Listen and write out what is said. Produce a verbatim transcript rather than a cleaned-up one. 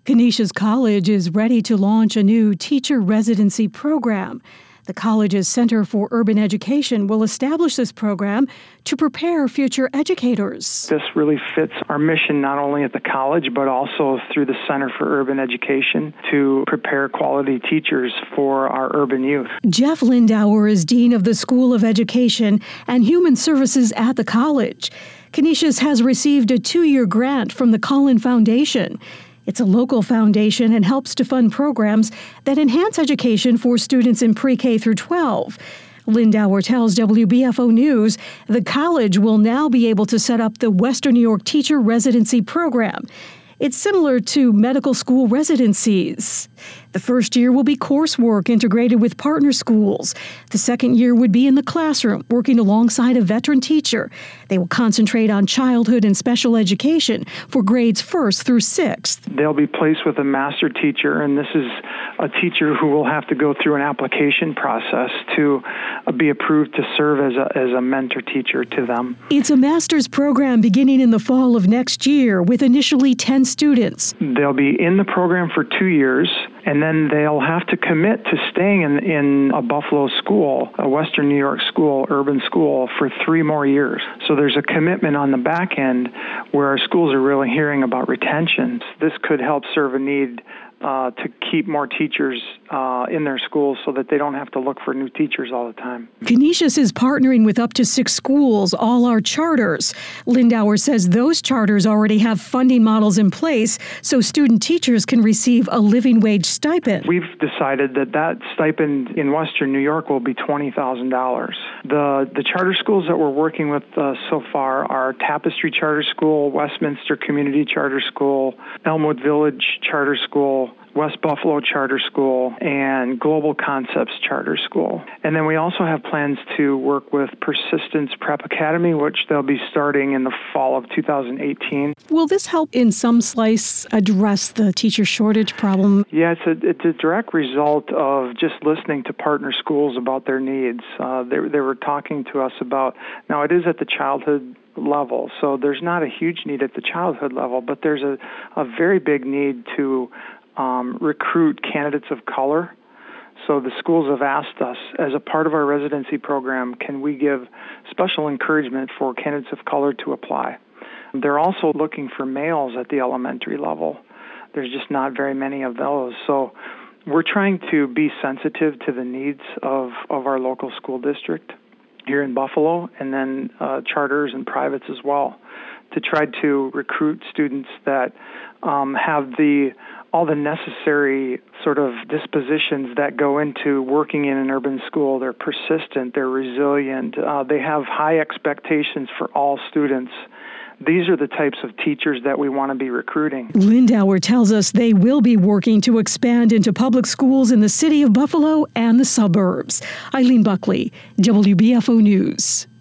Canisius College is ready to launch a new teacher residency program. The college's Center for Urban Education will establish this program to prepare future educators. This really fits our mission not only at the college, but also through the Center for Urban Education to prepare quality teachers for our urban youth. Jeff Lindauer is Dean of the School of Education and Human Services at the college. Canisius has received a two-year grant from the Collin Foundation. It's a local foundation and helps to fund programs that enhance education for students in pre-K through twelve. Lindauer tells W B F O News the college will now be able to set up the Western New York Teacher Residency Program. It's similar to medical school residencies. The first year will be coursework integrated with partner schools. The second year would be in the classroom, working alongside a veteran teacher. They will concentrate on childhood and special education for grades first through sixth. They'll be placed with a master teacher, and this is a teacher who will have to go through an application process to be approved to serve as a, as a mentor teacher to them. It's a master's program beginning in the fall of next year with initially ten students. They'll be in the program for two years, and then they'll have to commit to staying in, in a Buffalo school, a Western New York school, urban school, for three more years. So there's a commitment on the back end where our schools are really hearing about retention. This could help serve a need Uh, to keep more teachers uh, in their schools so that they don't have to look for new teachers all the time. Canisius is partnering with up to six schools, all are charters. Lindauer says those charters already have funding models in place so student teachers can receive a living wage stipend. We've decided that that stipend in Western New York will be twenty thousand dollars. The, the charter schools that we're working with uh, so far are Tapestry Charter School, Westminster Community Charter School, Elmwood Village Charter School, West Buffalo Charter School, and Global Concepts Charter School. And then we also have plans to work with Persistence Prep Academy, which they'll be starting in the fall of two thousand eighteen. Will this help in some slice address the teacher shortage problem? Yeah, it's a, it's a direct result of just listening to partner schools about their needs. Uh, they, they were talking to us about, now it is at the childhood level, so there's not a huge need at the childhood level, but there's a, a very big need to Um, recruit candidates of color. So the schools have asked us, as a part of our residency program, can we give special encouragement for candidates of color to apply? They're also looking for males at the elementary level. There's just not very many of those. So we're trying to be sensitive to the needs of, of our local school district here in Buffalo, and then uh, charters and privates as well, to try to recruit students that um, have the all the necessary sort of dispositions that go into working in an urban school. They're persistent, they're resilient, uh, they have high expectations for all students. These are the types of teachers that we want to be recruiting. Lindauer tells us they will be working to expand into public schools in the city of Buffalo and the suburbs. Eileen Buckley, W B F O News.